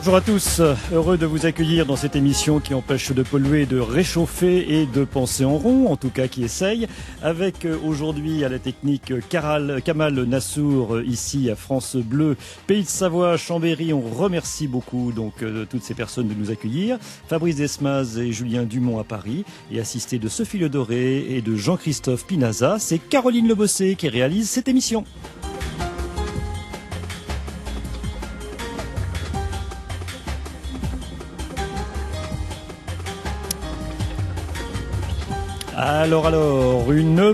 Bonjour à tous, heureux de vous accueillir dans cette émission qui empêche de polluer, de réchauffer et de penser en rond, en tout cas qui essaye, avec aujourd'hui à la technique Kamal Nassour, ici à France Bleu, Pays de Savoie, Chambéry. On remercie beaucoup donc toutes ces personnes de nous accueillir. Fabrice Desmaz et Julien Dumont à Paris, et assisté de Sophie Le Doré et de Jean-Christophe Pinaza, c'est Caroline Le Bossé qui réalise cette émission. Alors, une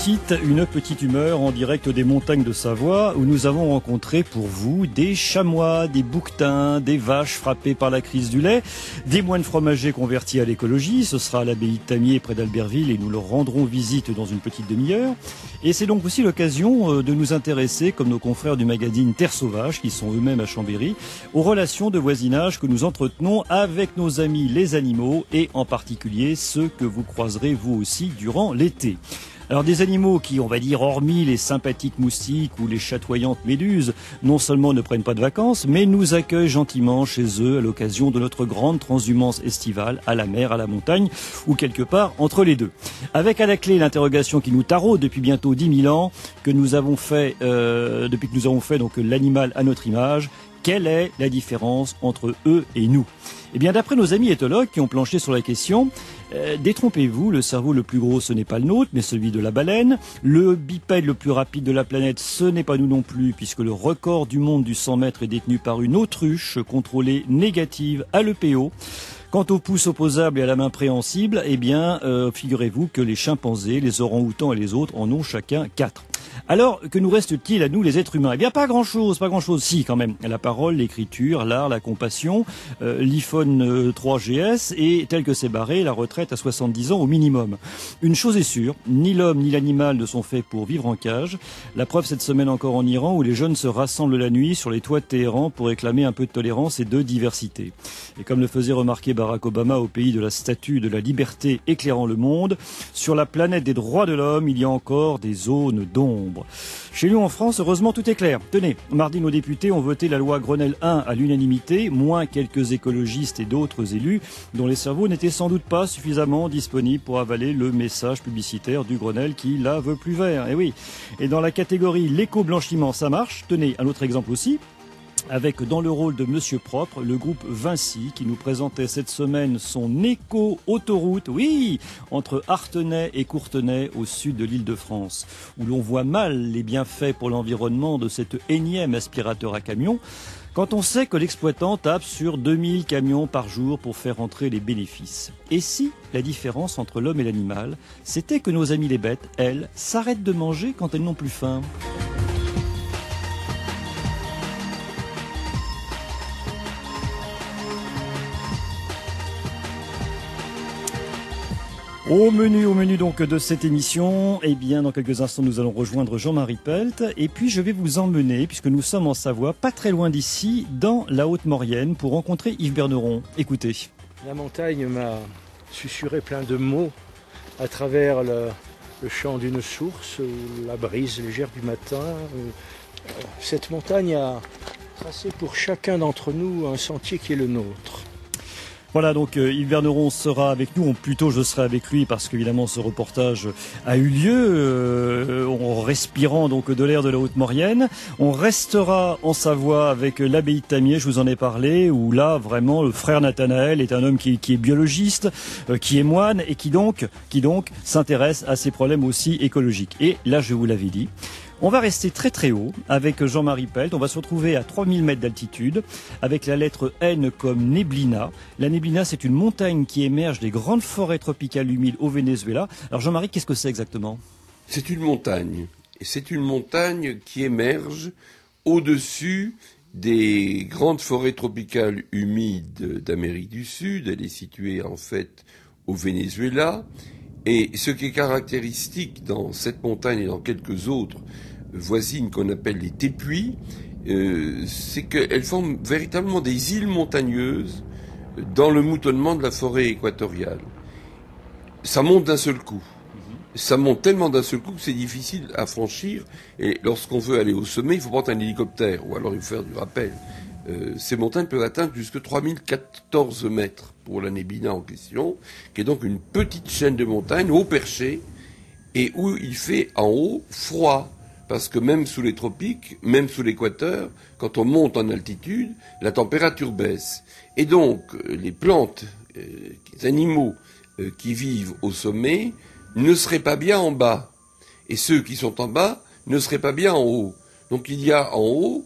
petite humeur en direct des montagnes de Savoie où nous avons rencontré pour vous des chamois, des bouquetins, des vaches frappées par la crise du lait, des moines fromagers convertis à l'écologie. Ce sera à l'abbaye de Tamier près d'Albertville et nous leur rendrons visite dans une petite demi-heure. Et c'est donc aussi l'occasion de nous intéresser, comme nos confrères du magazine Terre Sauvage, qui sont eux-mêmes à Chambéry, aux relations de voisinage que nous entretenons avec nos amis les animaux et en particulier ceux que vous croiserez vous aussi durant l'été. Alors des animaux qui, on va dire, hormis les sympathiques moustiques ou les chatoyantes méduses, non seulement ne prennent pas de vacances, mais nous accueillent gentiment chez eux à l'occasion de notre grande transhumance estivale à la mer, à la montagne ou quelque part entre les deux. Avec à la clé l'interrogation qui nous taraude depuis bientôt 10 000 ans, depuis que nous avons fait donc l'animal à notre image. Quelle est la différence entre eux et nous? Eh bien, d'après nos amis éthologues qui ont planché sur la question, détrompez-vous, le cerveau le plus gros, ce n'est pas le nôtre, mais celui de la baleine. Le bipède le plus rapide de la planète, ce n'est pas nous non plus, puisque le record du monde du 100 mètres est détenu par une autruche contrôlée négative à l'EPO. Quant au pouce opposable et à la main préhensible, eh bien, figurez-vous que les chimpanzés, les orang-outans et les autres en ont chacun 4. Alors, que nous reste-t-il à nous, les êtres humains? Eh bien, pas grand-chose. Si, quand même. La parole, l'écriture, l'art, la compassion, l'iPhone 3GS et, tel que c'est barré, la retraite à 70 ans au minimum. Une chose est sûre, ni l'homme ni l'animal ne sont faits pour vivre en cage. La preuve cette semaine encore en Iran, où les jeunes se rassemblent la nuit sur les toits de Téhéran pour réclamer un peu de tolérance et de diversité. Et comme le faisait remarquer Barack Obama au pays de la statue de la liberté éclairant le monde, sur la planète des droits de l'homme, il y a encore des zones d'ombre. Chez nous en France, heureusement, tout est clair. Tenez, mardi, nos députés ont voté la loi Grenelle 1 à l'unanimité, moins quelques écologistes et d'autres élus dont les cerveaux n'étaient sans doute pas suffisamment disponibles pour avaler le message publicitaire du Grenelle qui la veut plus vert. Et oui. Et dans la catégorie l'éco-blanchiment, ça marche. Tenez, un autre exemple aussi. Avec dans le rôle de Monsieur Propre, le groupe Vinci qui nous présentait cette semaine son éco-autoroute, oui, entre Artenay et Courtenay au sud de l'Île-de-France, où l'on voit mal les bienfaits pour l'environnement de cet énième aspirateur à camion, quand on sait que l'exploitant tape sur 2000 camions par jour pour faire entrer les bénéfices. Et si la différence entre l'homme et l'animal, c'était que nos amis les bêtes, elles, s'arrêtent de manger quand elles n'ont plus faim? Au menu donc de cette émission, eh bien dans quelques instants nous allons rejoindre Jean-Marie Pelt et puis je vais vous emmener, puisque nous sommes en Savoie, pas très loin d'ici, dans la Haute-Maurienne pour rencontrer Yves Berneron. Écoutez. La montagne m'a susurré plein de mots à travers le chant d'une source, la brise légère du matin. Cette montagne a tracé pour chacun d'entre nous un sentier qui est le nôtre. Voilà, donc Yves Berneron sera avec nous, ou plutôt je serai avec lui parce qu'évidemment ce reportage a eu lieu en respirant donc de l'air de la Haute-Maurienne. On restera en Savoie avec l'abbaye de Tamier, je vous en ai parlé, où là vraiment le frère Nathanaël est un homme qui est biologiste, qui est moine et qui donc s'intéresse à ces problèmes aussi écologiques. Et là je vous l'avais dit, on va rester très très haut avec Jean-Marie Pelt. On va se retrouver à 3000 mètres d'altitude avec la lettre N comme Neblina. La Neblina, c'est une montagne qui émerge des grandes forêts tropicales humides au Venezuela. Alors Jean-Marie, qu'est-ce que c'est exactement? C'est une montagne. Et c'est une montagne qui émerge au-dessus des grandes forêts tropicales humides d'Amérique du Sud. Elle est située en fait au Venezuela. Et ce qui est caractéristique dans cette montagne et dans quelques autres voisines qu'on appelle les tépuis, c'est qu'elles forment véritablement des îles montagneuses dans le moutonnement de la forêt équatoriale. Ça monte d'un seul coup. Ça monte tellement d'un seul coup que c'est difficile à franchir. Et lorsqu'on veut aller au sommet, il faut prendre un hélicoptère, ou alors il faut faire du rappel. ces montagnes peuvent atteindre jusqu'à 3014 mètres pour la Neblina en question, qui est donc une petite chaîne de montagnes haut perchée, et où il fait en haut froid. Parce que même sous les tropiques, même sous l'équateur, quand on monte en altitude, la température baisse. Et donc, les plantes, les animaux qui vivent au sommet ne seraient pas bien en bas. Et ceux qui sont en bas ne seraient pas bien en haut. Donc il y a en haut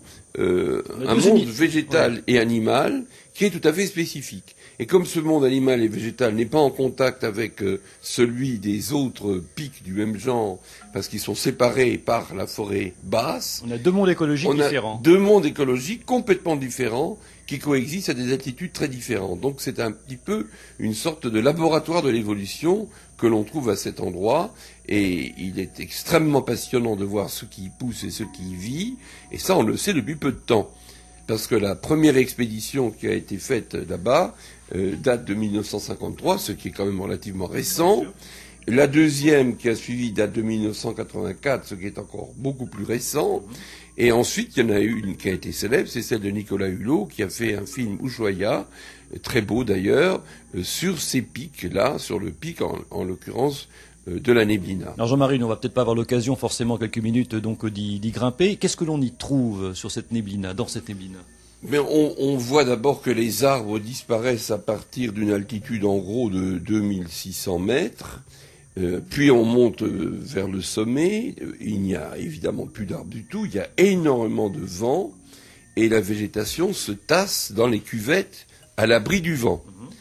un monde végétal et animal qui est tout à fait spécifique. Et comme ce monde animal et végétal n'est pas en contact avec celui des autres pics du même genre, parce qu'ils sont séparés par la forêt basse, on a deux mondes écologiques différents. Deux mondes écologiques complètement différents qui coexistent à des altitudes très différentes. Donc c'est un petit peu une sorte de laboratoire de l'évolution que l'on trouve à cet endroit, et il est extrêmement passionnant de voir ce qui y pousse et ce qui y vit, et ça on le sait depuis peu de temps. Parce que la première expédition qui a été faite là-bas date de 1953, ce qui est quand même relativement récent. La deuxième qui a suivi date de 1984, ce qui est encore beaucoup plus récent. Et ensuite, il y en a eu une qui a été célèbre, c'est celle de Nicolas Hulot, qui a fait un film Ushuaïa, très beau d'ailleurs, sur ces pics-là, sur le pic en l'occurrence de la Neblina. Alors Jean-Marie, on va peut-être pas avoir l'occasion forcément quelques minutes donc d'y grimper. Qu'est-ce que l'on y trouve sur cette Neblina, dans cette Neblina? Mais on voit d'abord que les arbres disparaissent à partir d'une altitude en gros de 2600 mètres. Puis on monte vers le sommet. Il n'y a évidemment plus d'arbres du tout. Il y a énormément de vent. Et la végétation se tasse dans les cuvettes à l'abri du vent.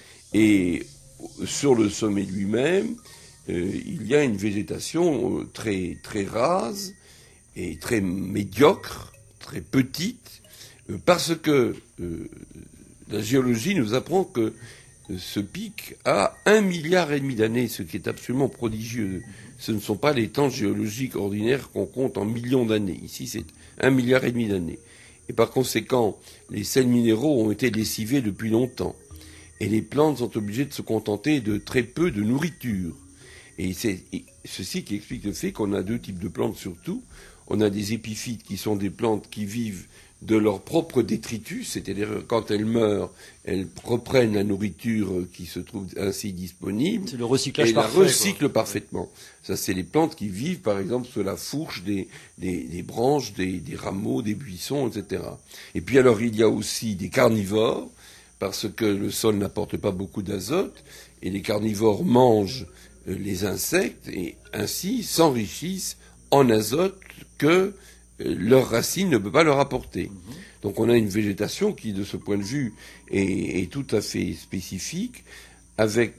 Et sur le sommet lui-même, il y a une végétation très, très rase et très médiocre, très petite, parce que la géologie nous apprend que ce pic a 1,5 milliard d'années, ce qui est absolument prodigieux. Ce ne sont pas les temps géologiques ordinaires qu'on compte en millions d'années. Ici, c'est 1,5 milliard d'années. Et par conséquent, les sels minéraux ont été lessivés depuis longtemps. Et les plantes sont obligées de se contenter de très peu de nourriture. Et c'est ceci qui explique le fait qu'on a deux types de plantes surtout. On a des épiphytes qui sont des plantes qui vivent de leur propre détritus, c'est-à-dire quand elles meurent, elles reprennent la nourriture qui se trouve ainsi disponible. C'est le recyclage et parfait. Et la recyclent parfaitement. Ça, c'est les plantes qui vivent, par exemple, sous la fourche des branches, des rameaux, des buissons, etc. Et puis alors, il y a aussi des carnivores, parce que le sol n'apporte pas beaucoup d'azote, et les carnivores mangent les insectes, et ainsi s'enrichissent en azote que leurs racines ne peuvent pas leur apporter. Donc on a une végétation qui, de ce point de vue, est tout à fait spécifique, avec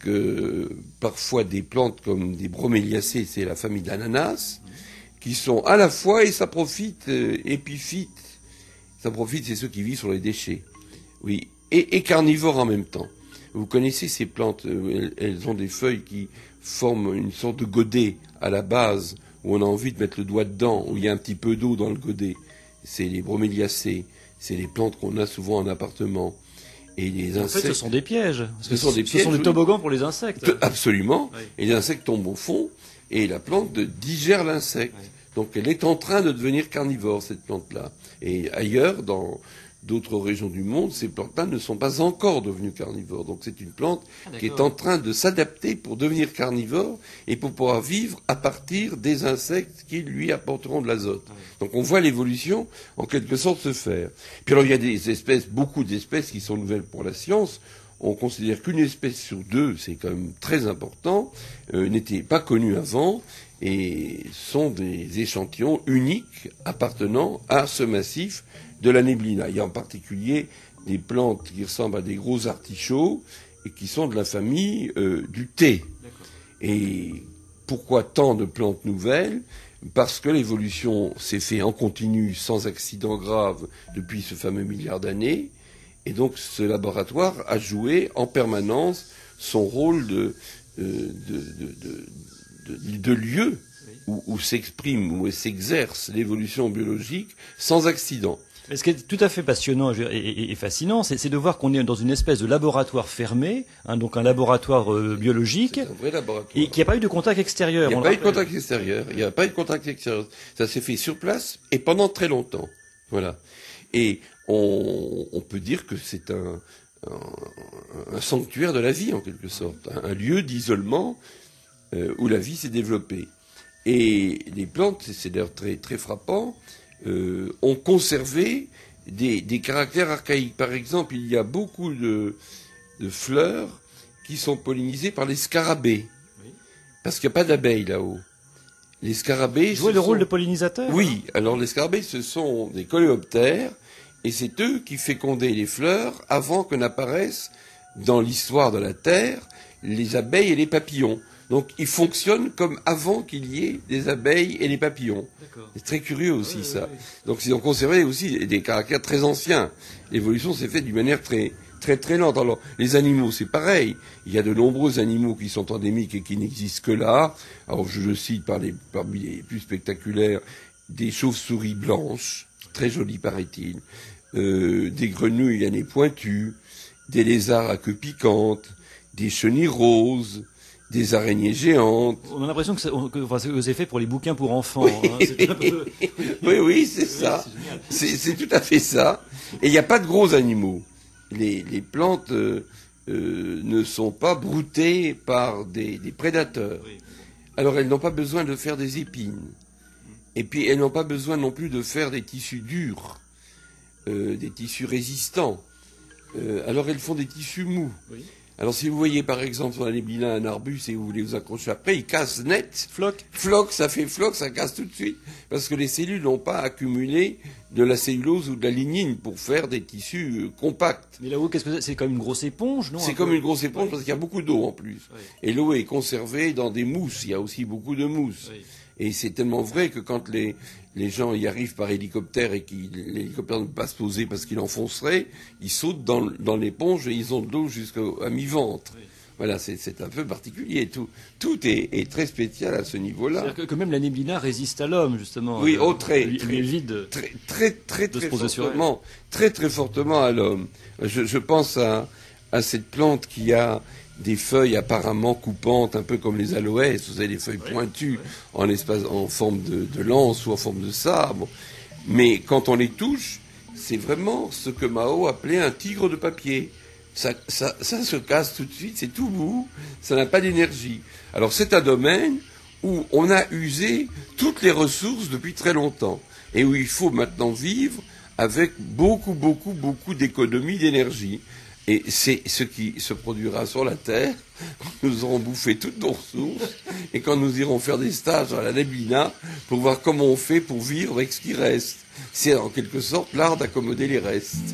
parfois des plantes comme des broméliacées, c'est la famille d'ananas, qui sont à la fois, et saprophytes, épiphytes. Saprophytes, c'est ceux qui vivent sur les déchets. Oui, et carnivores en même temps. Vous connaissez ces plantes, elles ont des feuilles qui forment une sorte de godet à la base, où on a envie de mettre le doigt dedans, où il y a un petit peu d'eau dans le godet. C'est les broméliacées, c'est les plantes qu'on a souvent en appartement. Et les insectes... En fait, ce sont des pièges. Ce sont des toboggans pour les insectes. Absolument. Oui. Et les insectes tombent au fond, et la plante digère l'insecte. Oui. Donc elle est en train de devenir carnivore, cette plante-là. Et ailleurs, dans d'autres régions du monde, ces plantes-là ne sont pas encore devenues carnivores. Donc c'est une plante qui est en train de s'adapter pour devenir carnivore et pour pouvoir vivre à partir des insectes qui lui apporteront de l'azote. Ah oui. Donc on voit l'évolution en quelque sorte se faire. Puis alors il y a des espèces, beaucoup d'espèces qui sont nouvelles pour la science. On considère qu'une espèce sur deux, c'est quand même très important, n'était pas connue avant, et sont des échantillons uniques appartenant à ce massif de la Neblina. Il y a en particulier des plantes qui ressemblent à des gros artichauts et qui sont de la famille du thé. D'accord. Et pourquoi tant de plantes nouvelles? Parce que l'évolution s'est faite en continu, sans accident grave, depuis ce fameux milliard d'années. Et donc ce laboratoire a joué en permanence son rôle de lieu où s'exprime, où s'exerce l'évolution biologique sans accident. Mais ce qui est tout à fait passionnant et fascinant, c'est de voir qu'on est dans une espèce de laboratoire fermé, donc un laboratoire biologique, c'est un vrai laboratoire. Et qu'il n'y a pas eu de contact extérieur. Il n'y a pas eu de contact extérieur. Il n'y a pas eu de contact extérieur. Ça s'est fait sur place et pendant très longtemps. Voilà. Et on peut dire que c'est un sanctuaire de la vie, en quelque sorte, un lieu d'isolement où la vie s'est développée. Et les plantes, c'est d'ailleurs très, très frappant, ont conservé des caractères archaïques. Par exemple, il y a beaucoup de fleurs qui sont pollinisées par les scarabées, parce qu'il n'y a pas d'abeilles là-haut. Les scarabées... Jouer le rôle de pollinisateur? Oui, alors les scarabées, ce sont des coléoptères, et c'est eux qui fécondaient les fleurs avant que n'apparaissent dans l'histoire de la Terre les abeilles et les papillons. Donc ils fonctionnent comme avant qu'il y ait des abeilles et des papillons. C'est très curieux aussi ça. Donc ils ont conservé aussi des caractères très anciens. L'évolution s'est faite d'une manière très, très, très lente. Alors les animaux, c'est pareil. Il y a de nombreux animaux qui sont endémiques et qui n'existent que là. Alors je le cite parmi les plus spectaculaires, des chauves-souris blanches, très jolies paraît-il, des grenouilles à nez pointu, des lézards à queue piquante, des chenilles roses, des araignées géantes. On a l'impression que c'est fait pour les bouquins pour enfants. Hein. Oui, c'est ça. C'est tout à fait ça. Et il n'y a pas de gros animaux. Les plantes ne sont pas broutées par des prédateurs. Alors elles n'ont pas besoin de faire des épines. Et puis elles n'ont pas besoin non plus de faire des tissus durs, des tissus résistants. Alors elles font des tissus mous. Alors si vous voyez par exemple sur la nébina un arbuste et vous voulez vous accrocher après, il casse net. Floc, ça fait floc, ça casse tout de suite. Parce que les cellules n'ont pas accumulé de la cellulose ou de la lignine pour faire des tissus compacts. Mais là-haut, qu'est-ce que c'est comme une grosse éponge, non? C'est comme une grosse éponge parce qu'il y a beaucoup d'eau en plus. Et l'eau est conservée dans des mousses, il y a aussi beaucoup de mousse. Et c'est tellement vrai que quand les gens y arrivent par hélicoptère et que l'hélicoptère ne peut pas se poser parce qu'il enfoncerait, ils sautent dans l'éponge et ils ont de l'eau jusqu'à mi-ventre. Voilà, c'est un peu particulier. Tout est très spécial à ce niveau-là. C'est-à-dire que même la nébina résiste à l'homme, justement. Oui, très fortement à l'homme. Je pense à cette plante qui a des feuilles apparemment coupantes, un peu comme les aloès, vous avez des feuilles pointues en forme de lance ou en forme de sabre. Mais quand on les touche, c'est vraiment ce que Mao appelait un tigre de papier. Ça se casse tout de suite, c'est tout mou, ça n'a pas d'énergie. Alors c'est un domaine où on a usé toutes les ressources depuis très longtemps et où il faut maintenant vivre avec beaucoup d'économie d'énergie. Et c'est ce qui se produira sur la Terre quand nous aurons bouffé toutes nos ressources et quand nous irons faire des stages à la nébina pour voir comment on fait pour vivre avec ce qui reste. C'est en quelque sorte l'art d'accommoder les restes.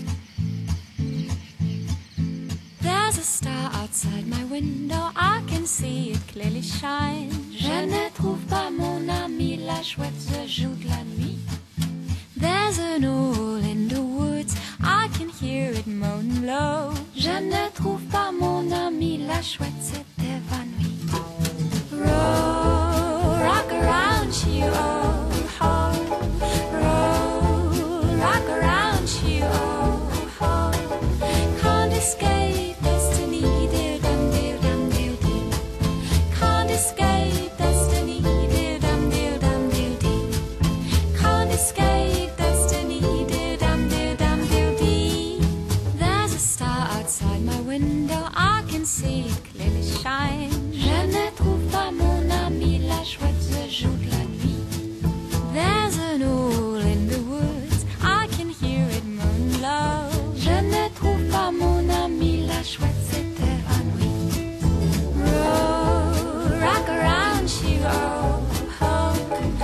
There's a star outside my window, I can see it clearly shine. Je ne trouve pas mon ami, la chouette se joue de la nuit. There's an owl in the woods, I can hear it moan low. Je ne trouve pas mon ami, la chouette s'est évanouie. Roll, rock around you, oh, oh. Roll, rock around you, oh, oh. Can't escape destiny, dear dum, dear dum, dear dee. Can't escape destiny, dear dum, dear dum, dear dee. Can't escape destiny, dear dum, dear dum, dear dee. There's a star outside my window, I can see it clearly shine. Je ne trouve pas mon ami, la chouette se joue de la nuit. There's an owl in the woods, I can hear it moan low. Je ne trouve pas mon ami, la chouette s'est évanouie. Roll, rock around you, oh, oh.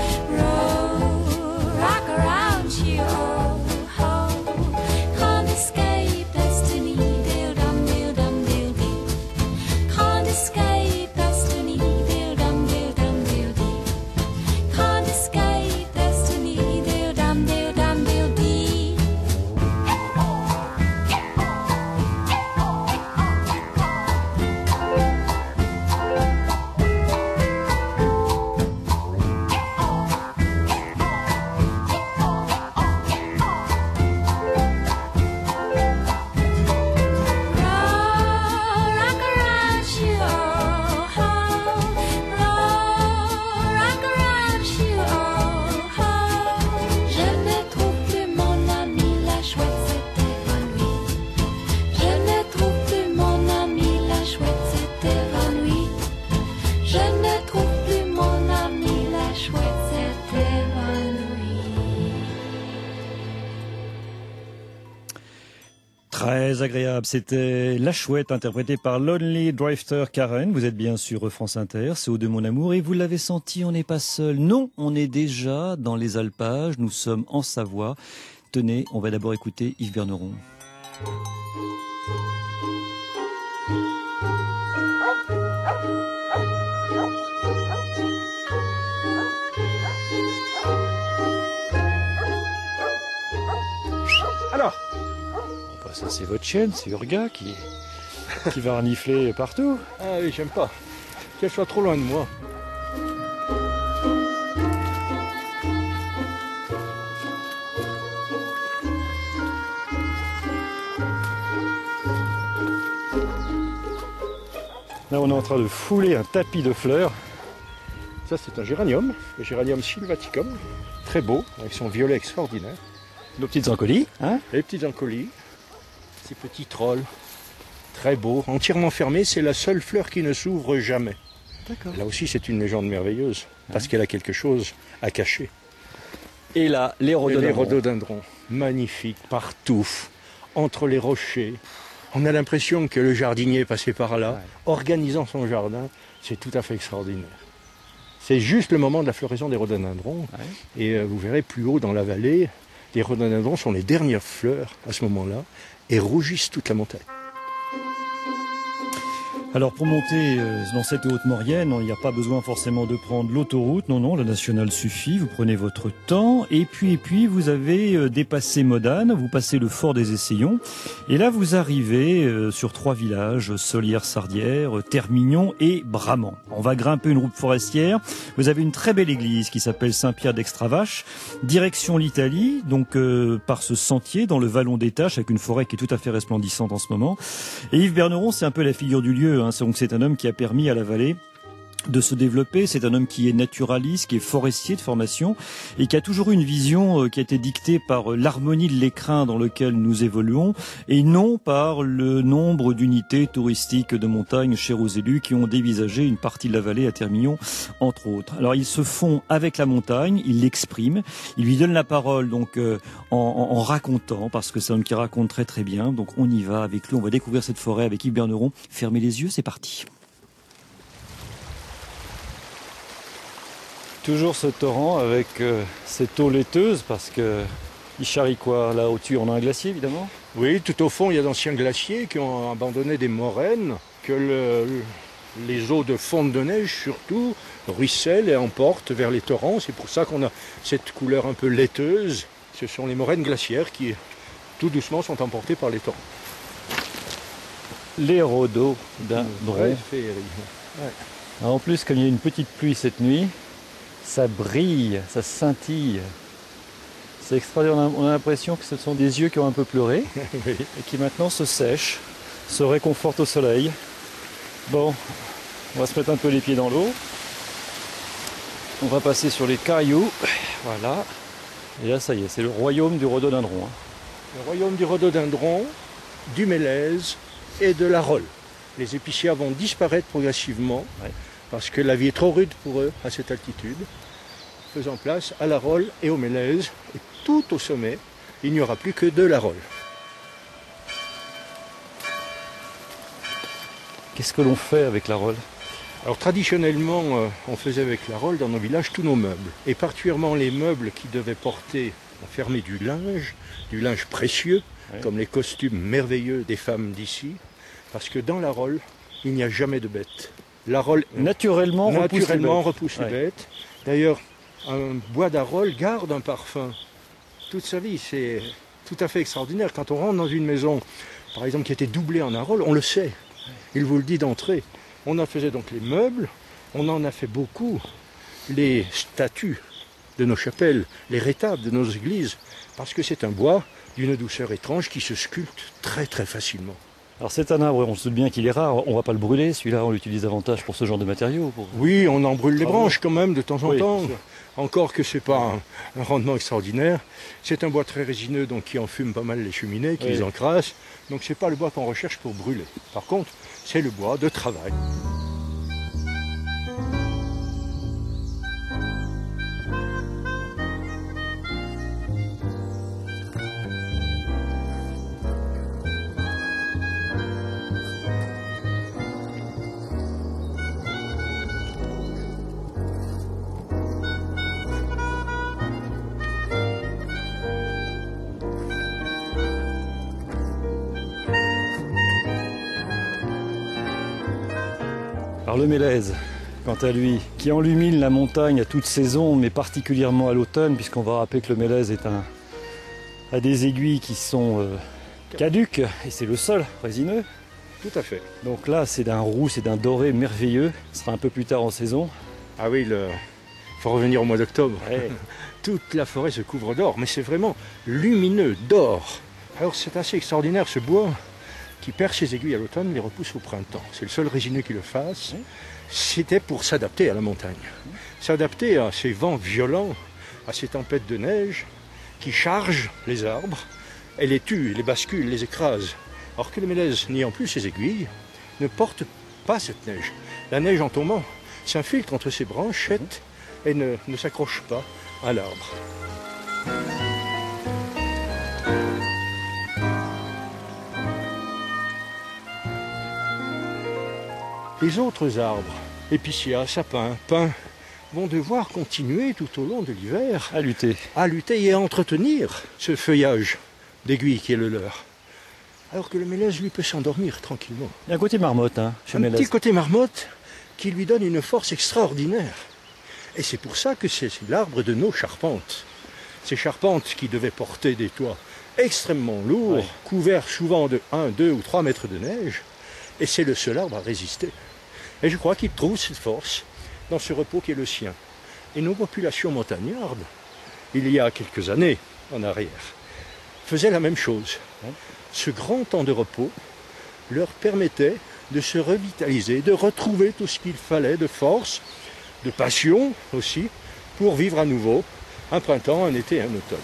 Roll, rock around you, oh, oh. Can't escape destiny, dear dum, dear dum, dear dee. Can't escape destiny, dear dum, dear dum, dear dee. Can't escape destiny, dear dum, dear dum, dear dee. Roll, rock around you, oh. très agréable. C'était La Chouette, interprétée par Lonely Drifter Karen. Vous êtes bien sur France Inter, c'est Au de mon amour. Et vous l'avez senti, on n'est pas seul. Non, on est déjà dans les alpages. Nous sommes en Savoie. Tenez, on va d'abord écouter Yves Berneron. Alors, ça c'est votre chienne, c'est Urga qui va renifler partout. Ah oui, j'aime pas qu'elle soit trop loin de moi. Là, on est en train de fouler un tapis de fleurs. Ça, c'est un géranium, le géranium sylvaticum, très beau, avec son violet extraordinaire. Nos petites encolis, hein? Les petites encolis, ces petits trolls, très beaux, entièrement fermés, c'est la seule fleur qui ne s'ouvre jamais. D'accord. Là aussi, c'est une légende merveilleuse, parce qu'elle a quelque chose à cacher. Et là, les Et rhododendrons. les rhododendrons, magnifiques, partout, entre les rochers. On a l'impression que le jardinier est passé par là, organisant son jardin. C'est tout à fait extraordinaire. C'est juste le moment de la floraison des rhododendrons. Ouais. Et vous verrez plus haut dans la vallée, les rhododendrons sont les dernières fleurs à ce moment-là et rougissent toute la montagne. Alors pour monter dans cette haute Maurienne, il n'y a pas besoin forcément de prendre l'autoroute, non, la nationale suffit, vous prenez votre temps, et puis vous avez dépassé Modane, vous passez le fort des Essayons, et là vous arrivez sur 3 villages, Solières-Sardières, Termignon et Bramant. On va grimper une route forestière, vous avez une très belle église qui s'appelle Saint-Pierre d'Extravache, direction l'Italie, donc par ce sentier dans le vallon des Taches, avec une forêt qui est tout à fait resplendissante en ce moment. Et Yves Berneron, c'est un peu la figure du lieu, hein. Donc c'est un homme qui a permis à la vallée de se développer. C'est un homme qui est naturaliste, qui est forestier de formation et qui a toujours eu une vision qui a été dictée par l'harmonie de l'écrin dans lequel nous évoluons et non par le nombre d'unités touristiques de montagne chères aux élus qui ont dévisagé une partie de la vallée à Termignon, entre autres. Alors ils se font avec la montagne, ils l'expriment, ils lui donnent la parole donc en racontant, parce que c'est un homme qui raconte très très bien. Donc on y va avec lui, on va découvrir cette forêt avec Yves Berneron. Fermez les yeux, c'est parti. Toujours ce torrent avec cette eau laiteuse parce que il charrie quoi? Là au-dessus on a un glacier évidemment. Oui, tout au fond il y a d'anciens glaciers qui ont abandonné des moraines que les eaux de fonte de neige surtout ruissellent et emportent vers les torrents. C'est pour ça qu'on a cette couleur un peu laiteuse. Ce sont les moraines glaciaires qui tout doucement sont emportées par les torrents. Les rhododendrons. Ouais, féerie. Ouais. Alors, en plus comme il y a une petite pluie cette nuit, ça brille, ça scintille. C'est extraordinaire, on a l'impression que ce sont des yeux qui ont un peu pleuré Oui. et qui maintenant se sèchent, se réconfortent au soleil. Bon, on va se mettre un peu les pieds dans l'eau. On va passer sur les cailloux. Voilà. Et là, ça y est, c'est le royaume du rhododendron. Le royaume du rhododendron, du mélèze et de la rolle. Les épicéas vont disparaître progressivement parce que la vie est trop rude pour eux à cette altitude, faisant place à la rolle et au mélèze. Et tout au sommet, il n'y aura plus que de la rolle. Qu'est-ce que l'on fait avec la rolle? Alors traditionnellement, on faisait avec la rolle dans nos villages tous nos meubles. Et particulièrement les meubles qui devaient porter, enfermer du linge précieux, comme les costumes merveilleux des femmes d'ici. Parce que dans la rolle, il n'y a jamais de bêtes. La rolle Naturellement repousse les bêtes. D'ailleurs, un bois d'arole garde un parfum toute sa vie. C'est tout à fait extraordinaire. Quand on rentre dans une maison, par exemple, qui était doublée en arole, on le sait. Il vous le dit d'entrée. On en faisait donc les meubles, on en a fait beaucoup, les statues de nos chapelles, les rétables de nos églises, parce que c'est un bois d'une douceur étrange qui se sculpte très très facilement. Alors c'est un arbre, on se doute bien qu'il est rare, on ne va pas le brûler, celui-là on l'utilise davantage pour ce genre de matériaux. Oui, on en brûle les branches quand même de temps en Oui, temps, bien sûr. encore que ce n'est pas un rendement extraordinaire. C'est un bois très résineux, donc qui enfume pas mal les cheminées, qui les encrasse, donc ce n'est pas le bois qu'on recherche pour brûler. Par contre, c'est le bois de travail. Alors le mélèze, quant à lui, qui enlumine la montagne à toute saison, mais particulièrement à l'automne, puisqu'on va rappeler que le mélèze a des aiguilles qui sont caduques, et c'est le seul résineux. Tout à fait. Donc là, c'est d'un roux, c'est d'un doré merveilleux. Ce sera un peu plus tard en saison. Ah oui, il faut revenir au mois d'octobre. Ouais. Toute la forêt se couvre d'or, mais c'est vraiment lumineux, d'or. Alors c'est assez extraordinaire ce bois qui perd ses aiguilles à l'automne, les repousse au printemps. C'est le seul résineux qui le fasse. C'était pour s'adapter à la montagne. S'adapter à ces vents violents, à ces tempêtes de neige qui chargent les arbres et les tuent, les basculent, les écrasent. Alors que le mélèze, n'ayant plus ses aiguilles, ne porte pas cette neige. La neige en tombant s'infiltre entre ses branchettes et ne s'accroche pas à l'arbre. Les autres arbres, épicéas, sapins, pins, vont devoir continuer tout au long de l'hiver À lutter. à lutter et à entretenir ce feuillage d'aiguille qui est le leur. Alors que le mélèze, lui, peut s'endormir tranquillement. Il y a un côté marmotte, hein, chez Un mélèze. petit côté marmotte qui lui donne une force extraordinaire. Et c'est pour ça que c'est l'arbre de nos charpentes. Ces charpentes qui devaient porter des toits extrêmement lourds, Ouais. couverts souvent de 1, 2 ou 3 mètres de neige. Et c'est le seul arbre à résister. Et je crois qu'il trouve cette force dans ce repos qui est le sien. Et nos populations montagnardes, il y a quelques années en arrière, faisaient la même chose. Ce grand temps de repos leur permettait de se revitaliser, de retrouver tout ce qu'il fallait de force, de passion aussi, pour vivre à nouveau un printemps, un été et un automne.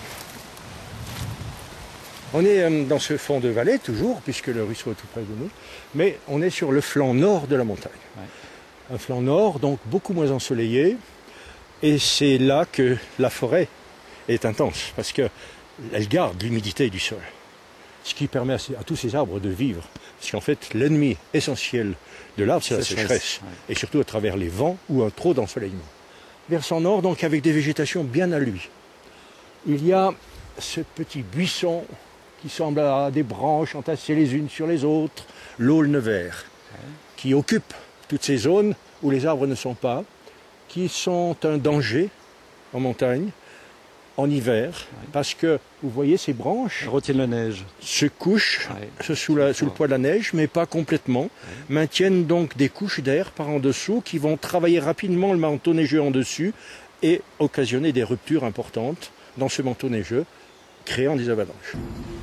On est dans ce fond de vallée toujours, puisque le ruisseau est tout près de nous, mais on est sur le flanc nord de la montagne. Un flanc nord, donc beaucoup moins ensoleillé, et c'est là que la forêt est intense, parce qu'elle garde l'humidité du sol, ce qui permet à tous ces arbres de vivre. Parce qu'en fait, l'ennemi essentiel de l'arbre, c'est la sécheresse, et surtout à travers les vents ou un trop d'ensoleillement. Versant nord, donc avec des végétations bien à lui. Il y a ce petit buisson qui semble à des branches entassées les unes sur les autres, l'aulne vert, qui occupe toutes ces zones où les arbres ne sont pas, qui sont un danger en montagne, en hiver, parce que vous voyez ces branches Retiennent la neige. se couchent Ouais. sous le poids de la neige, mais pas complètement, maintiennent donc des couches d'air par en dessous qui vont travailler rapidement le manteau neigeux en dessus et occasionner des ruptures importantes dans ce manteau neigeux, créant des avalanches.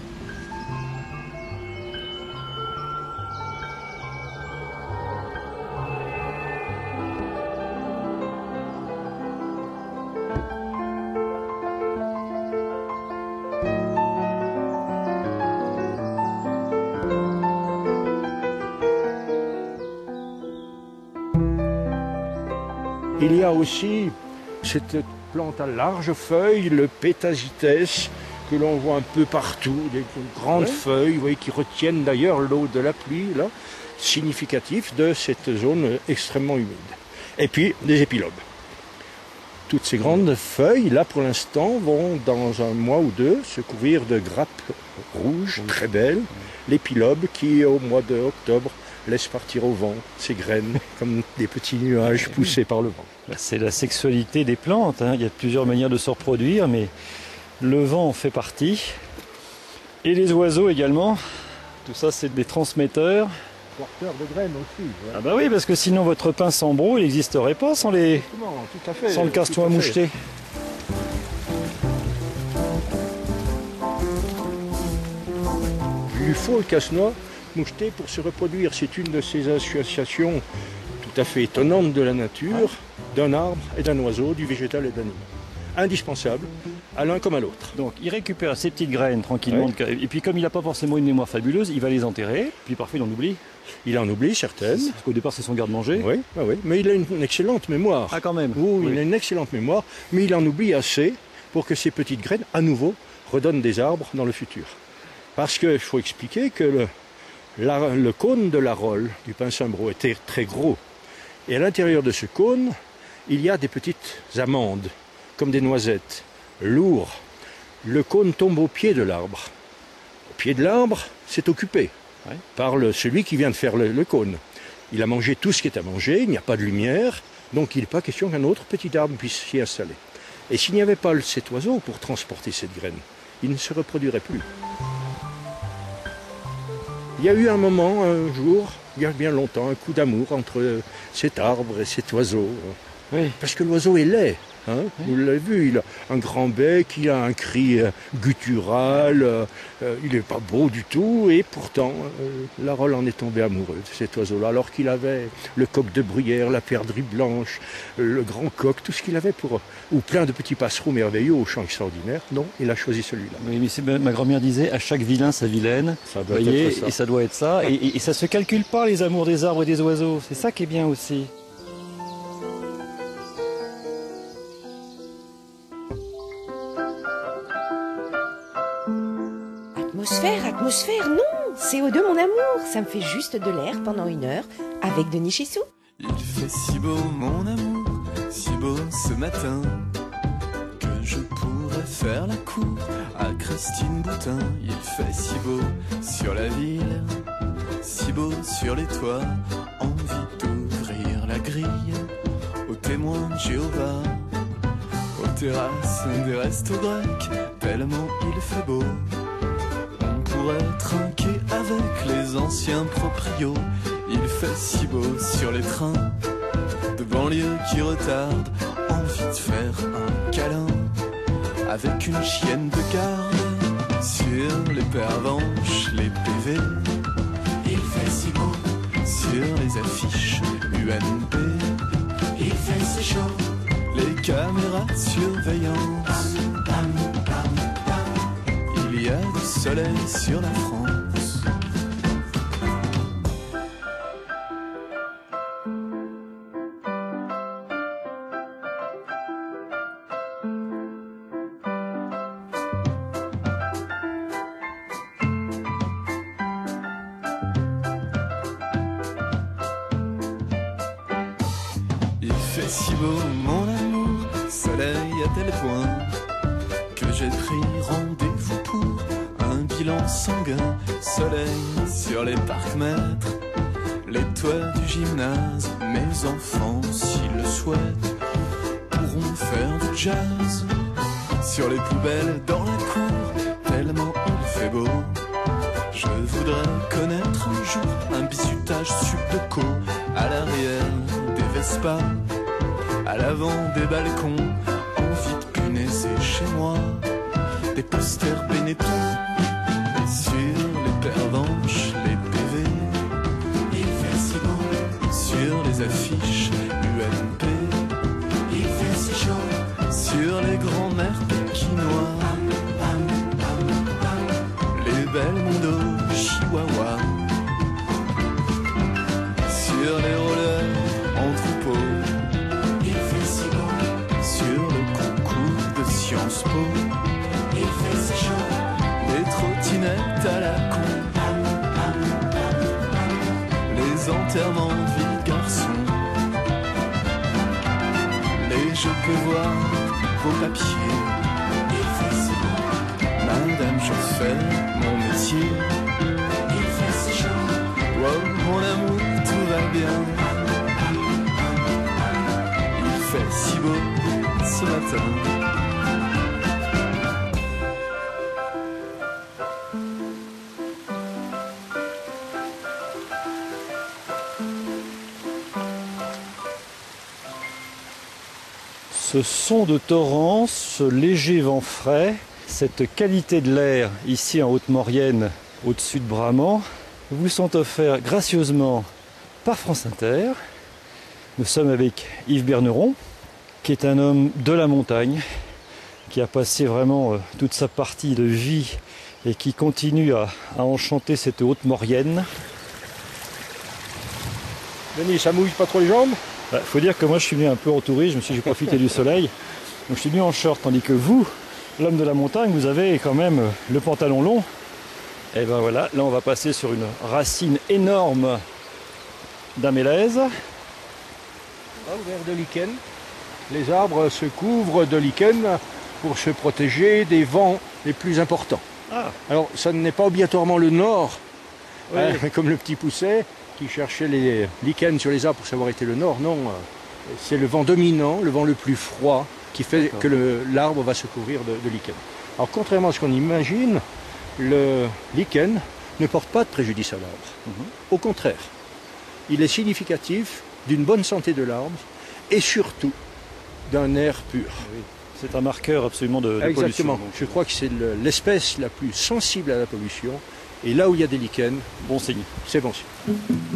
Il y a aussi cette plante à larges feuilles, le pétagites, que l'on voit un peu partout, des grandes feuilles, vous voyez, qui retiennent d'ailleurs l'eau de la pluie, là, significatif de cette zone extrêmement humide. Et puis des épilobes. Toutes ces grandes feuilles, là pour l'instant, vont dans un mois ou deux se couvrir de grappes rouges, très belles. L'épilobe qui, au mois d'octobre, laisse partir au vent ses graines comme des petits nuages poussés par le vent. C'est la sexualité des plantes, hein. Il y a plusieurs manières de se reproduire, mais le vent en fait partie. Et les oiseaux également. Tout ça, c'est des transmetteurs. Porteur de graines aussi. Ouais. Ah bah oui, parce que sinon votre pain sans brou, il n'existerait pas sans le Tout à fait. casse-toi tout à fait. moucheté. Il lui faut le casse-noix moucheté pour se reproduire. C'est une de ces associations tout à fait étonnantes de la nature, d'un arbre et d'un oiseau, du végétal et de l'animal. Indispensable, à l'un comme à l'autre. Donc il récupère ses petites graines tranquillement. Et puis comme il n'a pas forcément une mémoire fabuleuse, il va les enterrer. Puis parfois il en oublie. Il en oublie certaines. Parce qu'au départ c'est son garde-manger. Oui, mais il a une excellente mémoire. Ah quand même. Oui, il a une excellente mémoire, mais il en oublie assez pour que ces petites graines, à nouveau, redonnent des arbres dans le futur. Parce qu'il faut expliquer que le cône de la rolle du pinsembro était très gros. Et à l'intérieur de ce cône, il y a des petites amandes, comme des noisettes, lourds. Le cône tombe au pied de l'arbre. Au pied de l'arbre, c'est occupé par celui qui vient de faire le cône. Il a mangé tout ce qui est à manger, il n'y a pas de lumière, donc il n'est pas question qu'un autre petit arbre puisse s'y installer. Et s'il n'y avait pas cet oiseau pour transporter cette graine, il ne se reproduirait plus. Il y a eu un moment, un jour, il y a bien longtemps, un coup d'amour entre cet arbre et cet oiseau. Oui. Parce que l'oiseau est laid. Hein, vous l'avez vu, il a un grand bec, il a un cri guttural, il n'est pas beau du tout, et pourtant Larol en est tombé amoureux de cet oiseau-là, alors qu'il avait le coq de bruyère, la perdrix blanche, le grand coq, tout ce qu'il avait ou plein de petits passereaux merveilleux au chant extraordinaire. Non, il a choisi celui-là. Oui, mais ma grand-mère disait, à chaque vilain sa vilaine, Ça doit voyez, être ça. et ça doit être ça, et ça se calcule pas les amours des arbres et des oiseaux, c'est ça qui est bien aussi. Atmosphère, non, CO2 mon amour, ça me fait juste de l'air pendant 1 heure avec Denis Chissou. Il fait si beau mon amour, si beau ce matin, que je pourrais faire la cour à Christine Boutin. Il fait si beau sur la ville, si beau sur les toits, envie d'ouvrir la grille aux témoins de Jéhovah, aux terrasses des restos grecs, tellement il fait beau. On pourrait trinquer avec les anciens proprios. Il fait si beau sur les trains de banlieue qui retardent, envie de faire un câlin avec une chienne de garde. Sur les pervenches, les PV, il fait si beau sur les affiches UNP. Il fait si chaud, les caméras de surveillance. Il y a du soleil sur la France. Il fait si beau mon amour, soleil à tel point que j'ai pris rendez-vous pour un bilan sanguin. Soleil sur les parcs-mètres, les toits du gymnase. Mes enfants, s'ils le souhaitent, pourront faire du jazz sur les poubelles dans la cour, tellement il fait beau. Je voudrais connaître un jour un bizutage subdeco à l'arrière des Vespa, à l'avant des balcons. Envie de punaiser chez moi des posters Benetton. Et sur les pervenches, les PV, il fait si beau sur les affiches UNP. Il fait si chaud sur les grands-mères pékinois, les belles mondos chihuahua, sur les rollers en troupeau. Il fait si beau sur le concours de Sciences Po. Il fait si chaud, les trottinettes à la con, les enterrements de vie de garçon. Les je peux voir vos papiers. Il fait si beau, madame, je fais mon métier. Il fait si chaud, wow, mon amour, tout va bien. Il fait si beau ce matin. Ce son de torrent, ce léger vent frais, cette qualité de l'air ici en Haute-Maurienne, au-dessus de Bramant, vous sont offerts gracieusement par France Inter. Nous sommes avec Yves Berneron, qui est un homme de la montagne, qui a passé vraiment toute sa partie de vie et qui continue à enchanter cette Haute-Maurienne. Denis, ça mouille pas trop les jambes? Faut dire que moi je suis venu un peu entouré, j'ai profité du soleil, donc je suis venu en short, tandis que vous, l'homme de la montagne, vous avez quand même le pantalon long. Et ben voilà, là on va passer sur une racine énorme d'un mélèze. Vert de lichen. Les arbres se couvrent de lichen pour se protéger des vents les plus importants. Ah. Alors ça n'est pas obligatoirement le nord, Oui. comme le petit pousset, qui cherchait les lichens sur les arbres pour savoir où était le nord. Non, c'est le vent dominant, le vent le plus froid, qui fait que l'arbre va se couvrir de lichens. Alors contrairement à ce qu'on imagine, le lichen ne porte pas de préjudice à l'arbre. Au contraire, il est significatif d'une bonne santé de l'arbre et surtout d'un air pur. Oui. C'est un marqueur absolument de pollution. Exactement. Je crois que c'est l'espèce la plus sensible à la pollution. Et là où il y a des lichens, Bon signe. c'est bon signe.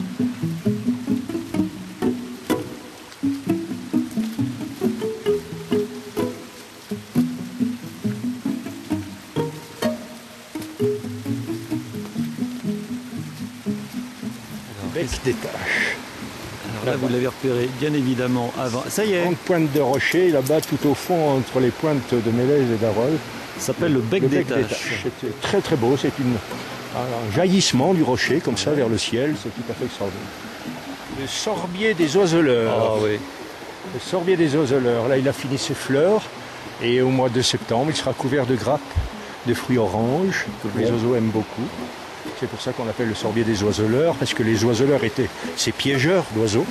Bec des taches. Alors là, vous l'avez repéré, bien évidemment, avant. Ça y est, Grande pointe de rocher, là-bas, tout au fond, entre les pointes de Mélèze et d'Arol. ça s'appelle le bec Le des bec des taches. taches. C'est très très beau, c'est un jaillissement du rocher, comme ça, vers le ciel, c'est tout à fait extraordinaire. Le sorbier des oiseleurs. Ah oui. Le sorbier des oiseleurs, là il a fini ses fleurs, et au mois de septembre, il sera couvert de grappes, de fruits oranges, que les oiseaux aiment beaucoup. C'est pour ça qu'on l'appelle le sorbier des oiseleurs, parce que les oiseleurs étaient ces piégeurs d'oiseaux.